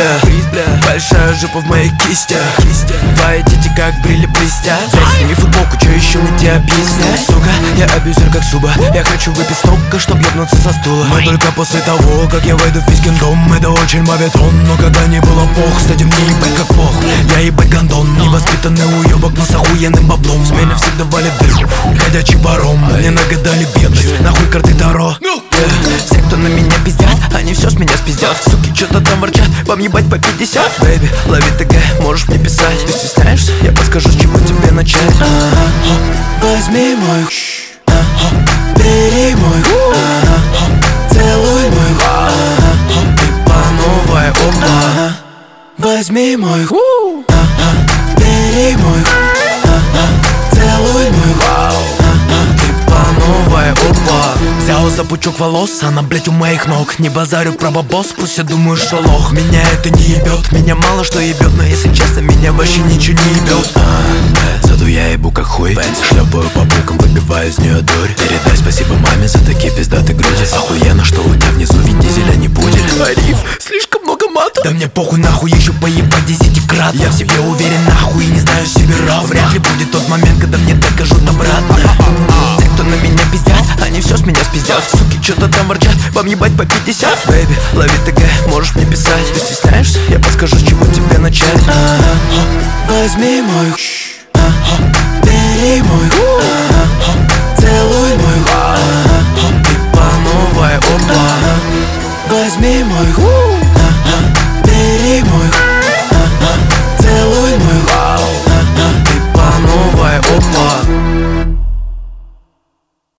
бля. Большая жопа в моих кистях. Твои дети как брили блестят. Сними футболку, чё еще мне тебе объяснять? Сука, я абьюзер как Суба. Я хочу выпить столько, чтоб ебнуться со стула. Но только после того, как я войду в Фискин дом. Это очень моветон, но когда не было пох. С этим мне ебать как плох. Я ебать гондон, невоспитанный уебок, но с охуенным баблом. С меня всегда валит дым, ходячий баром. Мне нагадали бедность, нахуй карты Таро. Все, кто на меня пиздят, они все с меня спиздят. Суки что-то там ворчат, вам ебать по 50. Бэйби, лови ТГ, можешь мне писать. Ты стесняешься? Я подскажу, с чего тебе начать. Возьми мой, бери мой, целуй мой, типа новая опа. Возьми мой, бери мой, целуй мой, типа новая опа. Взял за пучок волос, она, блять, у моих ног. Не базарю про бабос, пусть я думаю, что лох. Меня это не ебет, меня мало что ебет. Но если честно, меня вообще ничего не ебет. Зато я ебу как хуй, шлепаю по булкам, выбиваю из нее дурь. Передай спасибо маме за такие пиздатые груди. Охуенно, что у тебя внизу Вин Дизель, а не пудель. Ариф, слишком много мата. Да мне похуй нахуй, еще поебать 10-кратно. Я в себе уверен нахуй и не знаю себе равно. Вряд ли будет тот момент, когда мне докажут обратно. Те, кто на меня пиздят, они все с меня спиздят. Суки что-то там ворчат, вам ебать по 50. Бэйби, лови ТГ, можешь мне писать. Ты стесняешься? Я подскажу, с чего тебе начать. Возьми мой, бери мой, целуй мой, типа новая опа. Возьми мой,